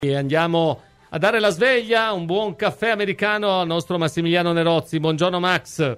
E andiamo a dare la sveglia, un buon caffè americano al nostro Massimiliano Nerozzi. Buongiorno Max.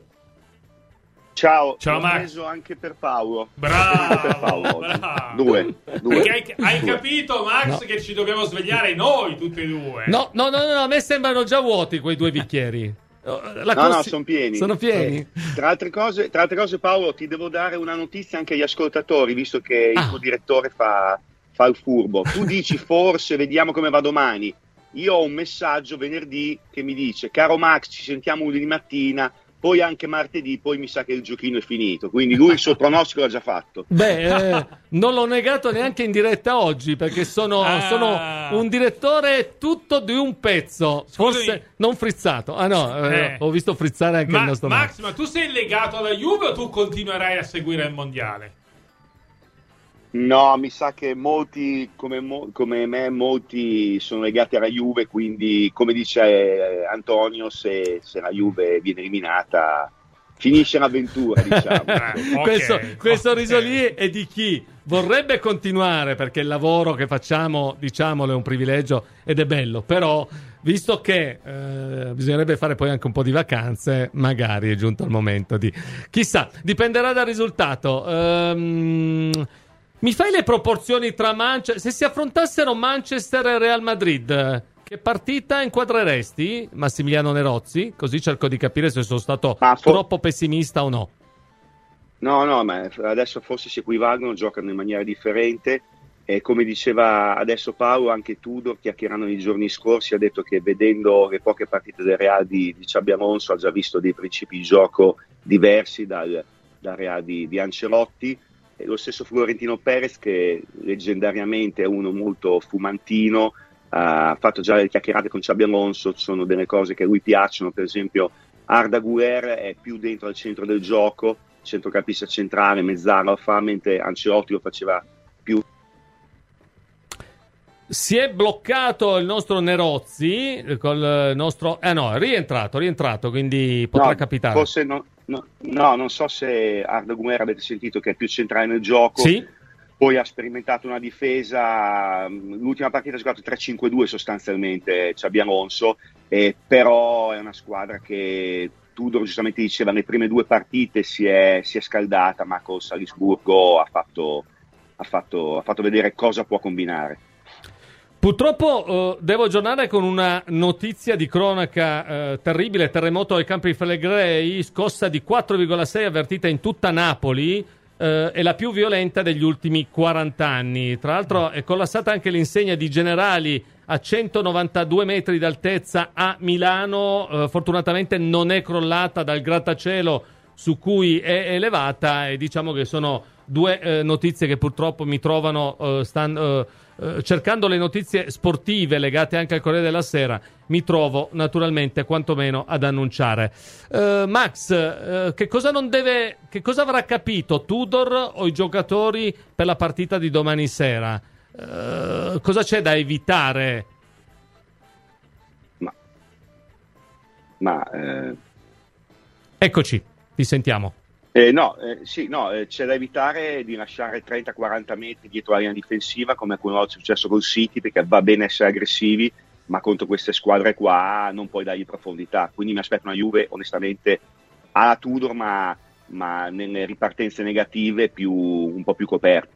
Ciao Max. Preso anche per Paolo. Bravo. Due. Perché hai capito, Max, che ci dobbiamo svegliare noi tutti e due. No, a me sembrano già vuoti quei due bicchieri. No, sono pieni. Sono pieni? Tra altre cose, Paolo, ti devo dare una notizia anche agli ascoltatori, visto che il tuo direttore fa il furbo. Tu dici forse, vediamo come va domani. Io ho un messaggio venerdì che mi dice: caro Max, ci sentiamo lunedì mattina, poi anche martedì, poi mi sa che il giochino è finito. Quindi lui il suo pronostico l'ha già fatto. Non l'ho negato neanche in diretta oggi, perché sono un direttore tutto di un pezzo. Forse non frizzato. Ho visto frizzare anche il nostro Max. Ma tu sei legato alla Juve o tu continuerai a seguire il mondiale? No, mi sa che molti come me, molti sono legati alla Juve, quindi come dice Antonio, se la Juve viene eliminata finisce l'avventura, diciamo. Questo riso lì è di chi vorrebbe continuare, perché il lavoro che facciamo, diciamolo, è un privilegio ed è bello, però visto che bisognerebbe fare poi anche un po' di vacanze, magari è giunto il momento di... Chissà, dipenderà dal risultato. Mi fai le proporzioni tra se si affrontassero Manchester e Real Madrid, che partita inquadreresti, Massimiliano Nerozzi? Così cerco di capire se sono stato troppo pessimista o no. No, ma adesso forse si equivalgono, giocano in maniera differente e come diceva adesso Paolo, anche Tudor, chiacchierando nei giorni scorsi, ha detto che vedendo le poche partite del Real di Xabi Alonso ha già visto dei principi di gioco diversi dal Real di Ancelotti. E lo stesso Florentino Perez, che leggendariamente è uno molto fumantino, ha fatto già le chiacchierate con Xabi Alonso, sono delle cose che a lui piacciono, per esempio Arda Güler è più dentro al centro del gioco, centrocampista centrale, mezzala, mentre Ancelotti lo faceva più. Si è bloccato il nostro Nerozzi col nostro... è rientrato, quindi potrà capitare. Forse non so se Arda Güler avete sentito che è più centrale nel gioco. Sì. Poi ha sperimentato una difesa, l'ultima partita ha giocato 3-5-2 sostanzialmente Xabi Alonso, però è una squadra che Tudor giustamente diceva nelle prime due partite si è scaldata, ma col Salisburgo ha fatto vedere cosa può combinare. Purtroppo devo aggiornare con una notizia di cronaca terribile: terremoto ai Campi Flegrei, scossa di 4,6 avvertita in tutta Napoli, è la più violenta degli ultimi 40 anni. Tra l'altro è collassata anche l'insegna di Generali a 192 metri d'altezza a Milano, fortunatamente non è crollata dal grattacielo su cui è elevata, e diciamo che sono due notizie che purtroppo mi trovano cercando le notizie sportive legate anche al Corriere della Sera, mi trovo naturalmente quantomeno ad annunciare. Max, che cosa avrà capito Tudor o i giocatori per la partita di domani sera? Cosa c'è da evitare? Eccoci, ti sentiamo. C'è da evitare di lasciare 30-40 metri dietro la linea difensiva, come alcune volte è successo col City, perché va bene essere aggressivi, ma contro queste squadre qua non puoi dargli profondità. Quindi mi aspetto una Juve onestamente alla Tudor, ma nelle ripartenze negative un po' più coperte.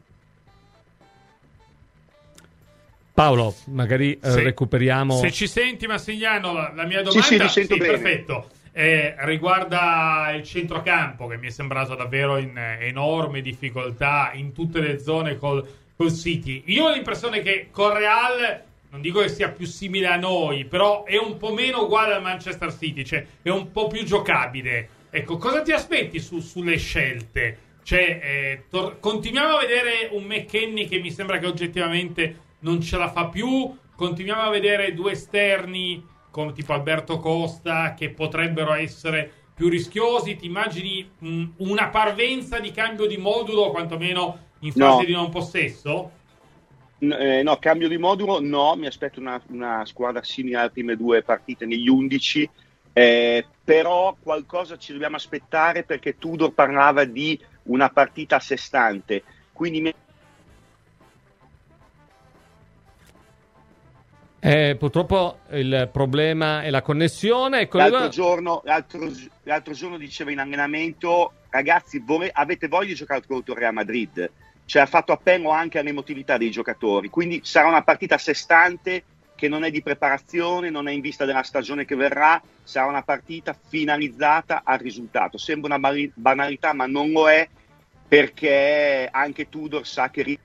Paolo, magari recuperiamo. Se ci senti, Massimiliano, la mia domanda. Sì, ti sento bene. Perfetto. Riguarda il centrocampo, che mi è sembrato davvero in enorme difficoltà in tutte le zone col City. Io ho l'impressione che col Real, non dico che sia più simile a noi, però è un po' meno uguale al Manchester City, cioè è un po' più giocabile. Ecco, cosa ti aspetti sulle scelte? Cioè, continuiamo a vedere un McKennie che mi sembra che oggettivamente non ce la fa più, continuiamo a vedere due esterni come tipo Alberto Costa che potrebbero essere più rischiosi. Ti immagini una parvenza di cambio di modulo, quantomeno in fase di non possesso? No, cambio di modulo no, mi aspetto una squadra simile alle prime due partite negli 11, però qualcosa ci dobbiamo aspettare, perché Tudor parlava di una partita a sé stante, quindi Purtroppo il problema è la connessione. L'altro giorno diceva in allenamento: ragazzi, avete voglia di giocare contro il Real Madrid? Cioè, ha fatto appello anche all'emotività dei giocatori, quindi sarà una partita a sé stante, che non è di preparazione, non è in vista della stagione che verrà, sarà una partita finalizzata al risultato. Sembra una banalità, ma non lo è, perché anche Tudor sa che...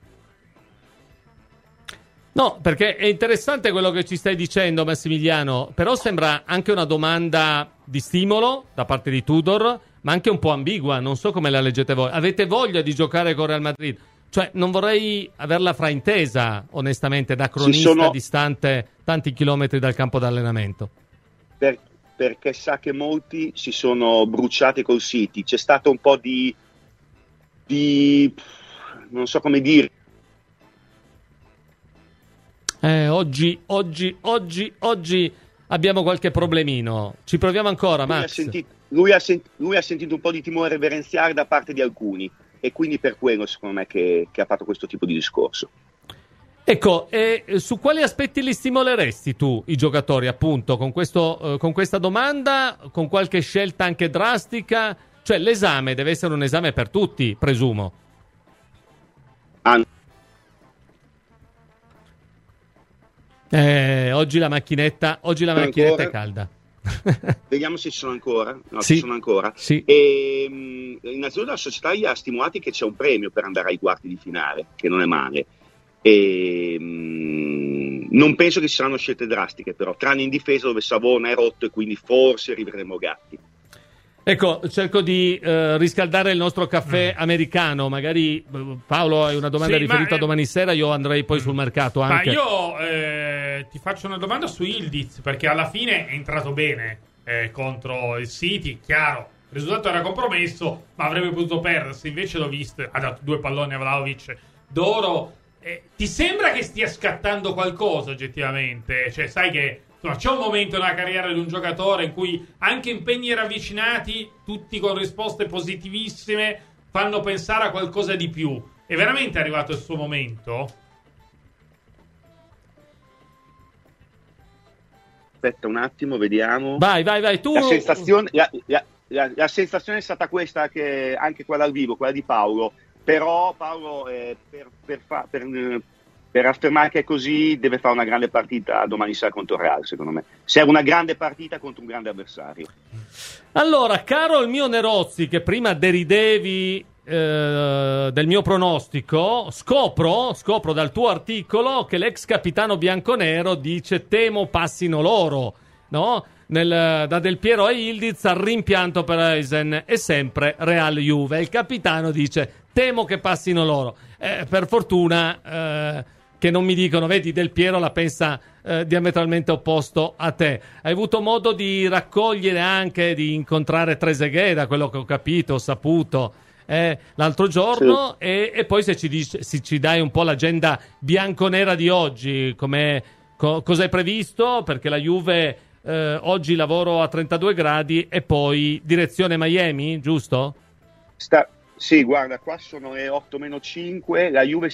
No, perché è interessante quello che ci stai dicendo, Massimiliano, però sembra anche una domanda di stimolo da parte di Tudor, ma anche un po' ambigua, non so come la leggete voi. Avete voglia di giocare con Real Madrid? Cioè, non vorrei averla fraintesa, onestamente, da cronista distante tanti chilometri dal campo d'allenamento. Perché sa che molti si sono bruciati col City. C'è stato un po' di non so come dire. Oggi abbiamo qualche problemino. Ci proviamo ancora, Max. Lui ha sentito un po' di timore reverenziale da parte di alcuni, e quindi per quello secondo me che ha fatto questo tipo di discorso. Ecco, e su quali aspetti li stimoleresti tu, i giocatori, appunto, con questa domanda, con qualche scelta anche drastica? Cioè, l'esame deve essere un esame per tutti, presumo. Oggi la macchinetta è calda. Vediamo se ci sono ancora. No, sì, ci sono ancora. Sì. E, innanzitutto la società gli ha stimolati che c'è un premio per andare ai quarti di finale, che non è male. E, non penso che ci saranno scelte drastiche, però, tranne in difesa dove Savona è rotto e quindi forse rivedremo Gatti. Ecco, cerco di riscaldare il nostro caffè americano. Magari Paolo hai una domanda riferita a domani sera, io andrei poi sul mercato anche. Ma io ti faccio una domanda su Ildiz, perché alla fine è entrato bene contro il City, chiaro, il risultato era compromesso, ma avrebbe potuto perdersi, invece l'ho visto, ha dato 2 palloni a Vlahovic d'oro. Ti sembra che stia scattando qualcosa oggettivamente? Cioè, sai che c'è un momento nella carriera di un giocatore in cui anche impegni ravvicinati, tutti con risposte positivissime, fanno pensare a qualcosa di più. È veramente arrivato il suo momento? Aspetta un attimo, vediamo. Vai, tu. La sensazione è stata questa, che anche quella al vivo, quella di Paolo. Però Paolo, per affermare che è così, deve fare una grande partita domani sera contro il Real, secondo me. Serve una grande partita contro un grande avversario. Allora, caro il mio Nerozzi, che prima deridevi del mio pronostico, scopro dal tuo articolo che l'ex capitano bianconero dice: temo passino loro, no? Da Del Piero a Ildiz al rimpianto per Eisen è sempre Real Juve. Il capitano dice: temo che passino loro. Per fortuna che non mi dicono, vedi, Del Piero la pensa diametralmente opposto a te. Hai avuto modo di raccogliere anche, di incontrare Trezeguet, da quello che ho capito, ho saputo, l'altro giorno, sì. E poi se ci dai un po' l'agenda bianconera di oggi, cosa hai previsto? Perché la Juve oggi lavoro a 32 gradi e poi direzione Miami, giusto? Sì, guarda, qua sono le 8-5, la Juve...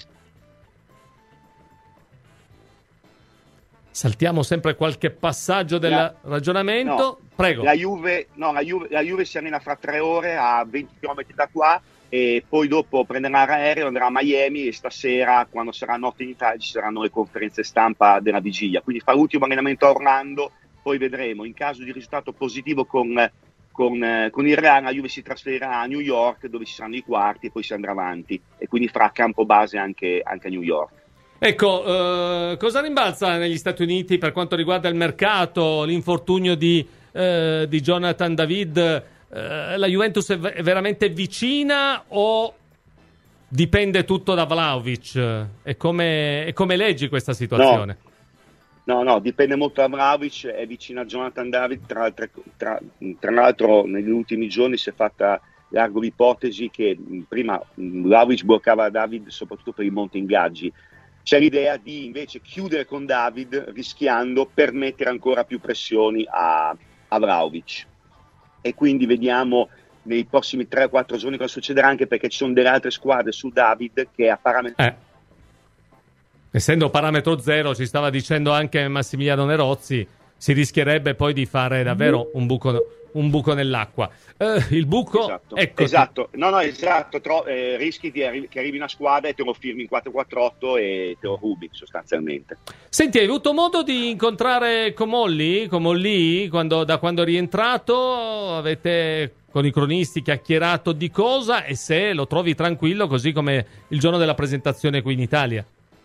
Saltiamo sempre qualche passaggio del ragionamento. No, prego. La Juve si allena fra 3 ore a 20 km da qua, e poi dopo prenderà l'aereo, andrà a Miami, e stasera, quando sarà notte in Italia, ci saranno le conferenze stampa della vigilia. Quindi fa l'ultimo allenamento a Orlando, poi vedremo. In caso di risultato positivo con il Real, la Juve si trasferirà a New York, dove ci saranno i quarti, e poi si andrà avanti, e quindi farà campo base anche a New York. Ecco, cosa rimbalza negli Stati Uniti per quanto riguarda il mercato, l'infortunio di Jonathan David? La Juventus è veramente vicina o dipende tutto da Vlahovic? E come leggi questa situazione? No, dipende molto da Vlahovic, è vicino a Jonathan David. Tra l'altro negli ultimi giorni si è fatta largo l'ipotesi che prima Vlahovic bloccava David soprattutto per i monti ingaggi. C'è l'idea di invece chiudere con David, rischiando per mettere ancora più pressioni a Vlahovic. E quindi vediamo nei prossimi 3-4 giorni cosa succederà, anche perché ci sono delle altre squadre su David che apparentemente Essendo parametro zero, ci stava dicendo anche Massimiliano Nerozzi, si rischierebbe poi di fare davvero un buco nell'acqua. Il buco... Esatto, Eccoti. esatto. Esatto. Rischi che arrivi una squadra e te lo firmi in 4-4-8 e te lo rubi sostanzialmente. Senti, hai avuto modo di incontrare Comolli da quando è rientrato? Avete con i cronisti chiacchierato di cosa, e se lo trovi tranquillo così come il giorno della presentazione qui in Italia?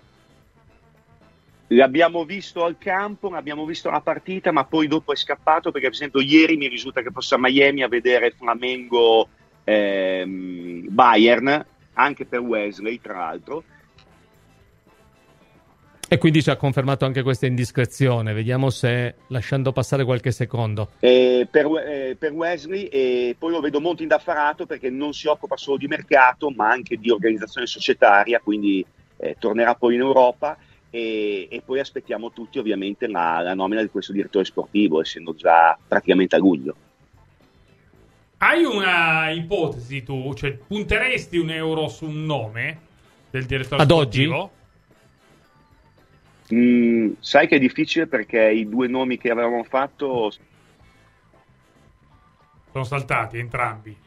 L'abbiamo visto al campo, abbiamo visto la partita, ma poi dopo è scappato perché, per esempio, ieri mi risulta che fosse a Miami a vedere Flamengo Bayern, anche per Wesley, tra l'altro. E quindi ci ha confermato anche questa indiscrezione. Vediamo se, lasciando passare qualche secondo. Per Wesley, e poi lo vedo molto indaffarato perché non si occupa solo di mercato, ma anche di organizzazione societaria, quindi tornerà poi in Europa. E poi aspettiamo tutti ovviamente la nomina di questo direttore sportivo, essendo già praticamente a luglio. Hai una ipotesi tu? Cioè, punteresti €1 su un nome del direttore ad sportivo? Oggi? Sai che è difficile perché i due nomi che avevamo fatto sono saltati entrambi.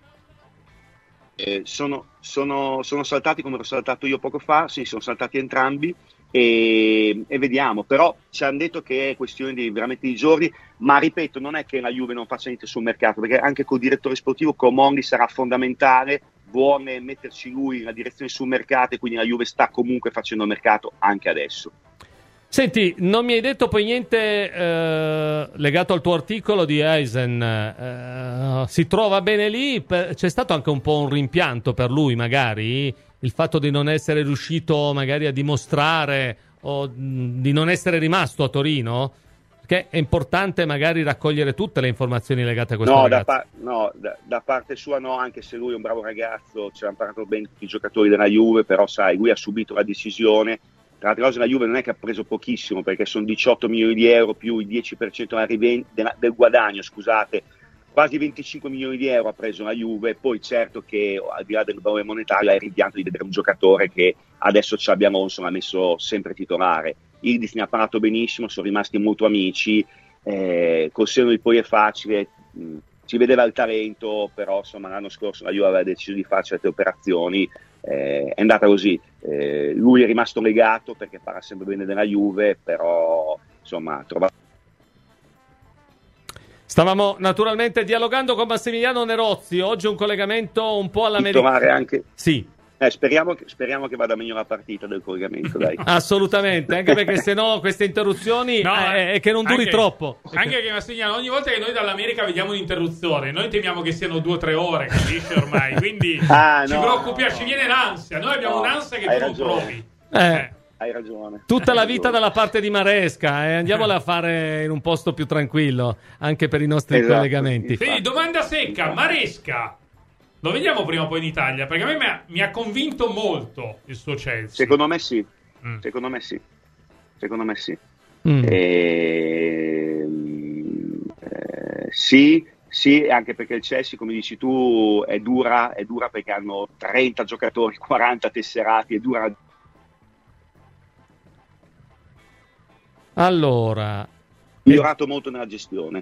Sono saltati come l'ho saltato io poco fa, sì, sono saltati entrambi. E vediamo, però ci hanno detto che è questione veramente di giorni, ma ripeto, non è che la Juve non faccia niente sul mercato, perché anche col direttore sportivo Comolli sarà fondamentale, vuole metterci lui la direzione sul mercato, e quindi la Juve sta comunque facendo mercato anche adesso. Senti, non mi hai detto poi niente legato al tuo articolo di Eisen. Si trova bene lì? C'è stato anche un po' un rimpianto per lui, magari? Il fatto di non essere riuscito magari a dimostrare o di non essere rimasto a Torino? Perché è importante magari raccogliere tutte le informazioni legate a questo ragazzo. Da parte sua no, anche se lui è un bravo ragazzo, ci hanno parlato bene tutti i giocatori della Juve, però sai, lui ha subito la decisione. Tra l'altra cosa, la Juve non è che ha preso pochissimo, perché sono 18 milioni di euro più il 10% del guadagno, scusate. Quasi 25 milioni di euro ha preso la Juve, poi certo che al di là del valore monetario è il rimpianto di vedere un giocatore che adesso ci abbiamo messo sempre titolare. Irdis ne ha parlato benissimo, sono rimasti molto amici, col senno di poi è facile, si vedeva il talento, però insomma l'anno scorso la Juve aveva deciso di fare certe operazioni, è andata così. Lui è rimasto legato perché parla sempre bene della Juve, però insomma trova. Stavamo naturalmente dialogando con Massimiliano Nerozzi. Oggi un collegamento un po' all'americana. Anche... Sì. Speriamo che vada meglio la partita del collegamento, dai. Assolutamente, anche perché sennò queste interruzioni è che non duri troppo. Anche che Massimiliano, ogni volta che noi dall'America vediamo un'interruzione, noi temiamo che siano 2 o 3 ore, capisci ormai? Quindi ci preoccupiamo, ci viene l'ansia. Noi abbiamo un'ansia che tu non provi. Hai ragione. Tutta la vita dalla parte di Maresca, andiamola a fare in un posto più tranquillo, anche per i nostri collegamenti. Quindi domanda secca, Maresca lo vediamo prima o poi in Italia? Perché a me mi ha convinto molto il suo Chelsea. Secondo me sì. Sì, anche perché il Chelsea, come dici tu, è dura perché hanno 30 giocatori, 40 tesserati, è dura. Allora, È migliorato molto nella gestione,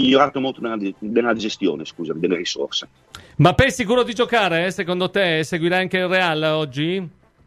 scusami, delle risorse. Mbappé è sicuro di giocare? Secondo te seguirà anche il Real oggi?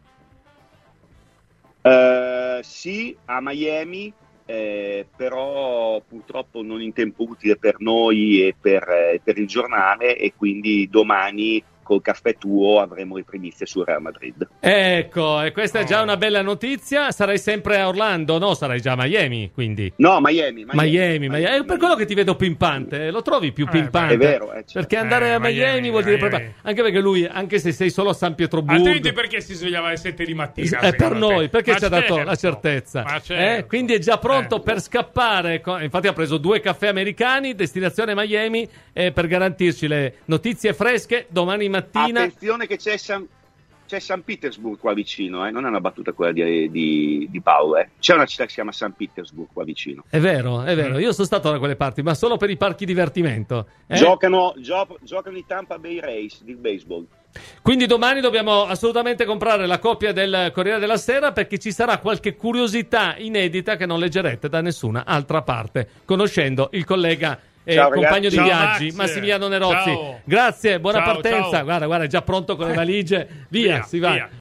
Sì, a Miami, però purtroppo non in tempo utile per noi e per il giornale, e quindi domani col caffè tuo avremo le primizie sul Real Madrid. Ecco, e questa è già una bella notizia. Sarai sempre a Orlando? No, sarai già a Miami, quindi. No, Miami. È per quello che ti vedo pimpante. Lo trovi più pimpante? È vero. Perché andare a Miami vuol dire anche perché lui, anche se sei solo a San Pietroburgo. Altrimenti perché si svegliava alle 7 di mattina? È per noi, perché ci ha dato la certezza. Certo. Quindi è già pronto per scappare. Infatti ha preso 2 caffè americani, destinazione Miami, per garantirci le notizie fresche domani mattina. Attenzione che c'è San Petersburg qua vicino, non è una battuta quella di Paolo, C'è una città che si chiama San Petersburg qua vicino. È vero, io sono stato da quelle parti, ma solo per i parchi divertimento. Giocano i Tampa Bay Rays di baseball. Quindi domani dobbiamo assolutamente comprare la copia del Corriere della Sera, perché ci sarà qualche curiosità inedita che non leggerete da nessuna altra parte, conoscendo il collega e compagno di viaggi Massimiliano Nerozzi. Ciao. Grazie, buona partenza. Ciao. Guarda, è già pronto con le valigie. Via, si va. Via.